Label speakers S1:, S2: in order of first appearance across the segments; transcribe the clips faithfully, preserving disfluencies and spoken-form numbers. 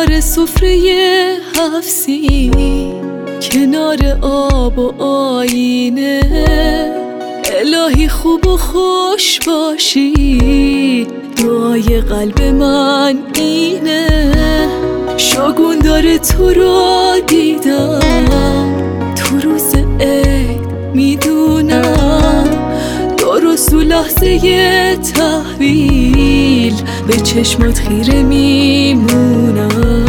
S1: کنار سفره حفظی، کنار آب و آینه، الهی خوب و خوش باشی، دعای قلب من اینه. شگون داره تو رو دیدم تو روز عید، میدونم درست تو لحظه تحویل به چشمات خیره میمونم.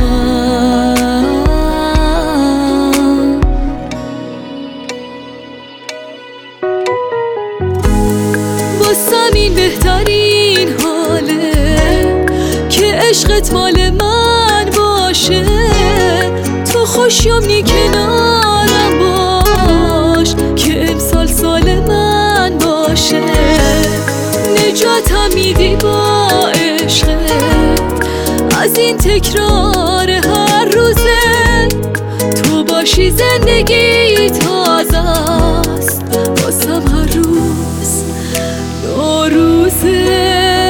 S1: واسم این بهترین حاله که عشقت مال من باشه، تو خوشیومنی کنارم باش، که امسال سال من باشه. نجاتم میدی با عشقت از این تکرار هر روزه، تو باشی زندگی تازه است واسم هر روز نوروزه.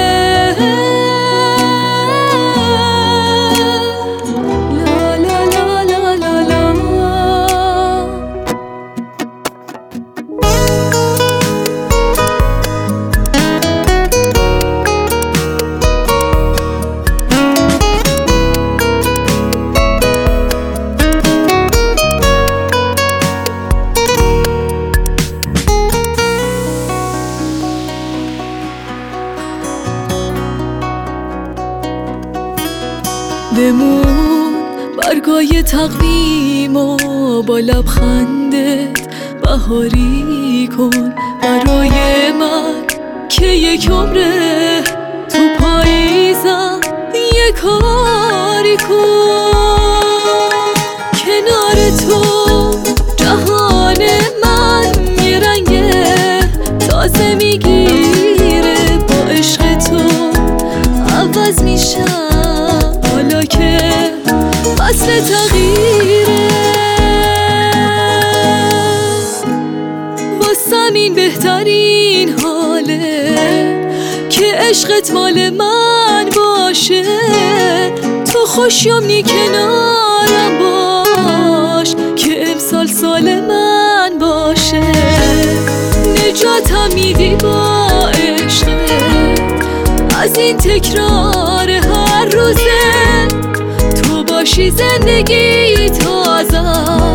S1: بمون برگای تقویم و با لبخندت بهاری کن برای من که یک عمره تو پاییزم یه کاری کن. کنار تو جهان من یه رنگ تازه میگیره، با عشق تو عوض میشم حالا که فصل تغییره. واسم این بهترین حاله که عشقت مال من باشه، تو خوشیومنی کنارم باش، که امسال سال من باشه. نجاتم میدی با عشقت از این تکرار هر روزه، تو باشی زندگی تازه